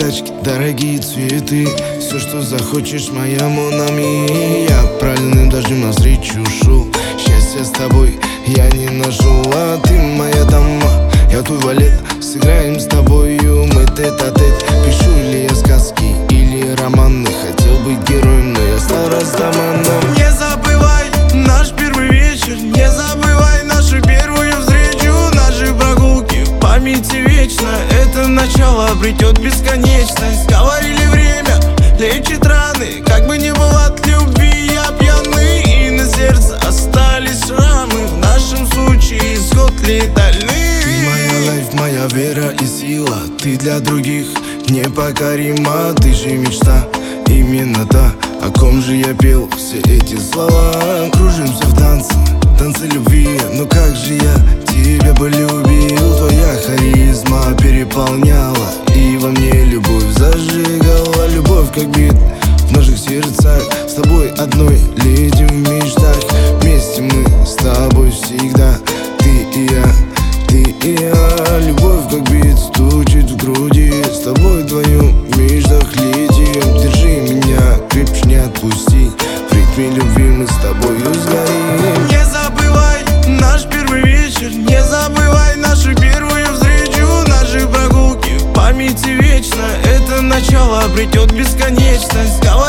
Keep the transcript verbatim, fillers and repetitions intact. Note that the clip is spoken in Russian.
тачки, дорогие цветы, все, что захочешь, моя Монами. Я проливным дождем навстречу шел, счастья с тобой я не нашел. А ты моя дама, я твой валет, сыграем с тобою мы тет-а-тет. Пишу ли я сказки или романы, хотел быть героем, но я стал растаманом. Не забывай наш первый вечер, не забывай нашу первую встречу. Наши прогулки в памяти вечно, это начало обретет бесконечность. Говорили, время лечит раны, как бы ни было от любви я пьяный. И на сердце остались шрамы, в нашем случае исход летальный. Ты моя лайф, моя вера и сила, ты для других непокорима. Ты же мечта, именно та, о ком же я пел все эти слова. Кружимся в танце, танцы любви, но как же я тебя бы любил. Твоя харизма переполняла, и во мне любовь зажигала. Любовь как бит в наших сердцах, с тобой одной летим в мечтах. Вместе мы с тобой всегда, ты и я, ты и я. Любовь как бит стучит в груди, с тобой вдвоем в мечтах летим. Держи меня, крепче не отпусти, в ритме любви мы с тобою сгорим. Не забывай наш первый вечер, не забывай нашу первую встречу. Наши прогулки в памяти вечно, это начало обретет бесконечность.